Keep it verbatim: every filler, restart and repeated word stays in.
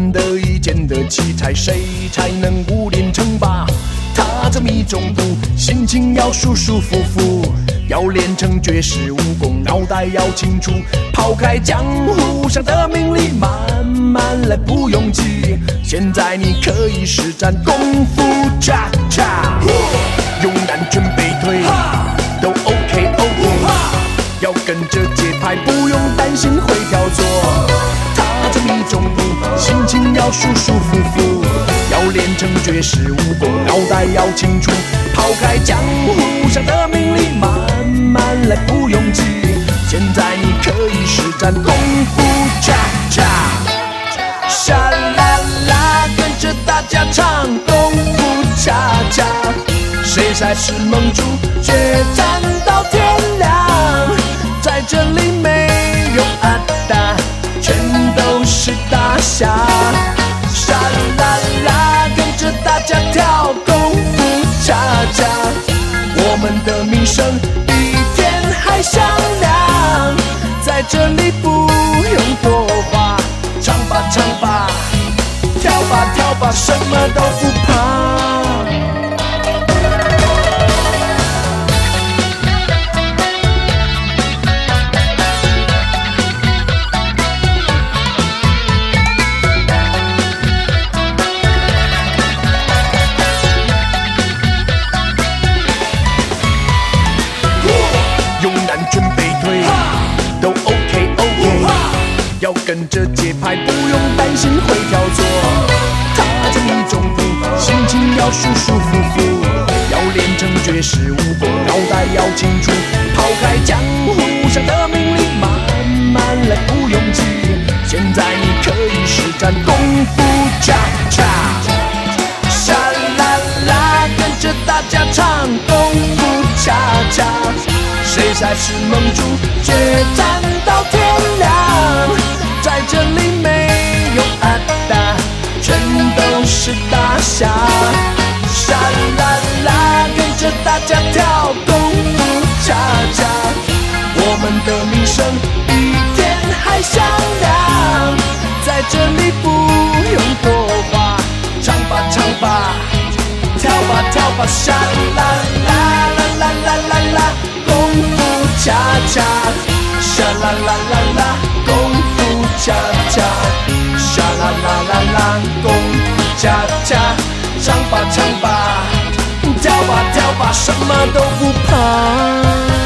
难得一见的奇才，谁才能武林称霸？踏着迷中步，心情要舒舒服服，要练成绝世武功，脑袋要清楚，抛开江湖上的名利，慢慢来不用急。现在你可以施展功夫恰恰，勇敢全背腿都 OK OK， 要跟着节拍，不用担心会跳错。踏着迷中步，心情要舒舒服服，要练成绝世武功，脑袋要清楚，抛开江湖上的名利，慢慢来不用急。现在你可以施展功夫恰恰，沙啦啦，跟着大家唱功夫恰恰，谁才是盟主，决战到天亮。在这里没有阿达，全都是大侠。沙啦啦，跟着大家跳功夫恰恰，我们的名声比天还响亮。在这里不用多话，唱吧唱吧，跳吧跳吧，什么都不怕。要跟着节拍，不用担心会跳错。踏着迷中步，心情要舒舒服服，要练成绝世武功，脑袋要清楚，抛开江湖上的名利，慢慢来不用急。现在你可以施展功夫恰恰，沙啦啦，跟着大家唱功夫恰恰，谁才是盟主，决战到天亮。在这里没有阿达，全都是大侠。沙啦啦，跟着大家跳功夫恰恰，我们的名声比天还响亮。在这里不用多话，唱吧唱吧，跳吧跳吧，沙啦啦啦啦啦啦啦，功夫恰恰，沙啦啦啦啦，功夫恰恰，沙啦啦啦啦，功夫恰恰，唱吧唱吧，跳吧跳吧，什么都不怕。